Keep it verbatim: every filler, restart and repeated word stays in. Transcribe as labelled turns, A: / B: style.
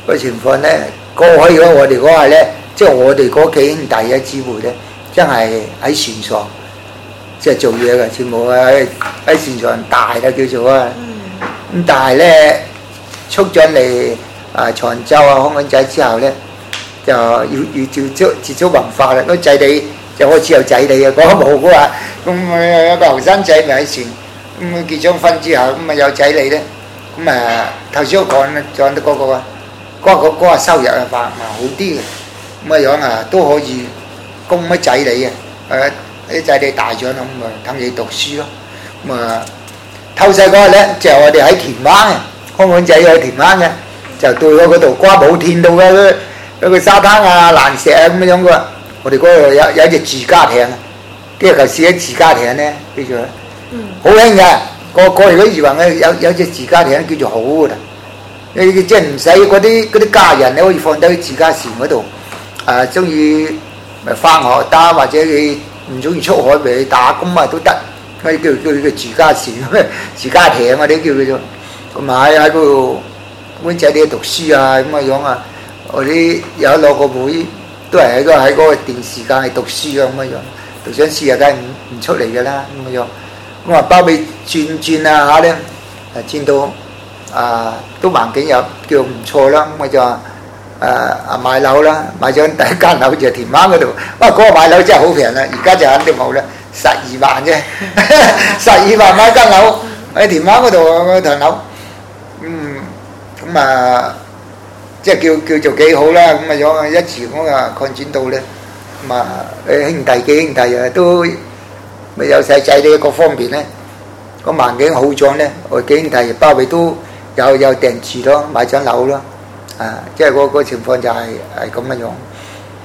A: 個情況咧，過去嗰我哋嗰下咧，即係我哋嗰幾兄弟嘅姊妹咧，真係喺船上即係做嘢嘅，全部喺喺船上大啦叫做啊。咁但係咧出咗嚟啊長洲啊香港仔之後咧，就要要接觸接觸文化啦，嗰仔你就開始有仔你啊，講冇嘅話，咁啊有個後生仔咪喺船，咁啊結咗婚之後咁啊有仔你咧，咁啊頭先我講講到嗰個啊。嗰個嗰個收入啊，話咪好啲嘅，咁啊樣啊都可以供乜仔你嘅，誒啲仔你大咗啦，咁啊等你讀書咯。咁啊偷細嗰日咧，就我哋喺田灣嘅，香港仔有田灣嘅，就到咗嗰度瓜寶天道嘅嗰個沙灘啊、爛石啊咁樣嘅。我哋嗰度有有一隻自家艇，跟住舊時啲自家艇咧叫做，好興嘅。個個如果以為咧有有隻自家艇叫做好嘅啦。你即係唔使嗰啲嗰啲家人，你可以放低喺自家船嗰度。誒中意咪翻學得，或者你唔中意出海咪去打工啊都得。嗰啲叫叫叫自家船、自家艇嗰啲叫佢做。咁啊喺喺嗰度揾仔啲讀書啊咁嘅樣啊。我啲有一兩個妹都係喺個喺嗰個段時間係讀書啊咁嘅樣，讀上書啊梗係唔唔出嚟㗎啦咁嘅樣。咁啊包尾轉轉啊下咧，誒轉到。啊，都環境又叫唔錯啦，咁我就話誒啊買樓啦，買咗第一間樓就田灣嗰度，哇嗰個買樓真係好平啦，而家就肯定冇啦，十二萬啫，十二萬買間樓喺田灣嗰度嗰層樓，嗯咁啊即係叫叫做幾好啦，咁啊樣一時咁啊擴展到咧，咁啊誒兄弟幾兄弟啊都咪有細仔呢各方面咧，個環境好咗咧，我幾兄弟包尾都。有有訂住咯，買張樓咯，啊，即係嗰個情況就係係咁嘅樣。